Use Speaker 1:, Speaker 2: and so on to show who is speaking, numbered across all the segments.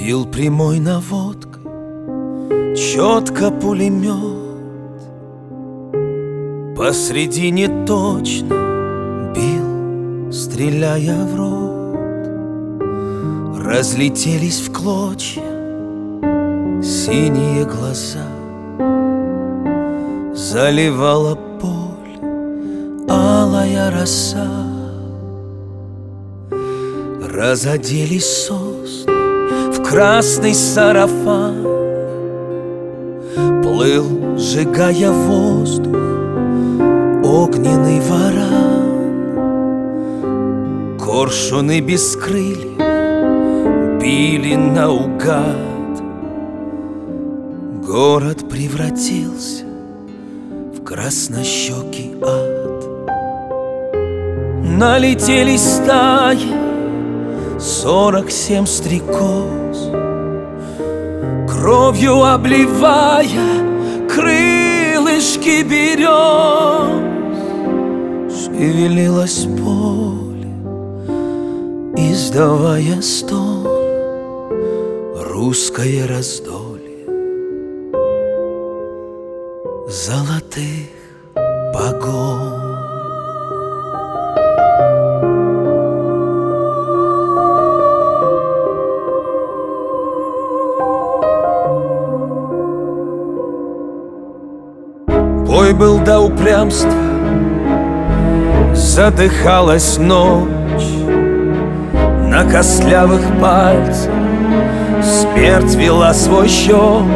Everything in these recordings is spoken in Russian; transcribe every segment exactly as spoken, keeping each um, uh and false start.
Speaker 1: Бил прямой наводкой, четко пулемет. Посредине точно бил, стреляя в рот. Разлетелись в клочья синие глаза. Заливала поле алая роса. Разоделись сосны в красный сарафан. Плыл, сжигая воздух, огненный варан. Коршуны без крыльев били наугад. Город превратился в краснощекий ад. Налетели стаи сорок семь стрекоз, кровью обливая крылышки берез. Шевелилось поле, издавая стон, русское раздолье золотых погон. Бой был до упрямства, задыхалась ночь. На костлявых пальцах смерть вела свой счет.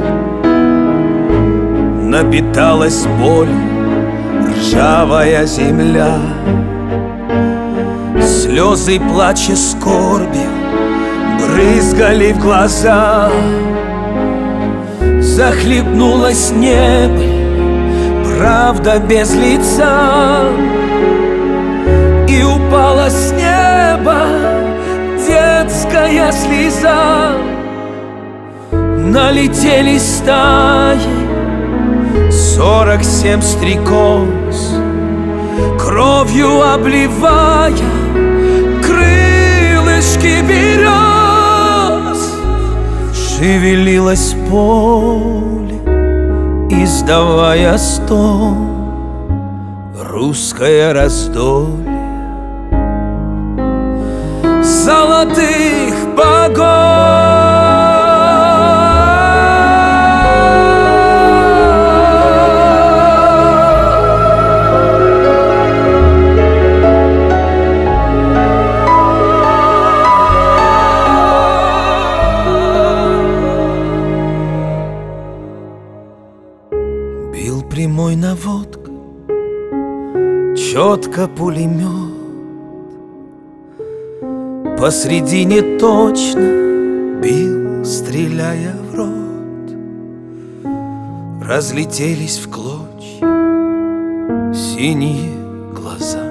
Speaker 1: Напиталась болью ржавая земля. Слезы плача скорбью брызгали в глаза. Захлебнулось небо, правда без лица. И упала с неба детская слеза. Налетели стаи сорок семь стрекоз, кровью обливая крылышки берез. Шевелилось поле, издавая стон, русское раздолье золотых богов. Бил прямой наводкой, четко пулемет. Посредине точно бил, стреляя в рот. Разлетелись в клочья синие глаза.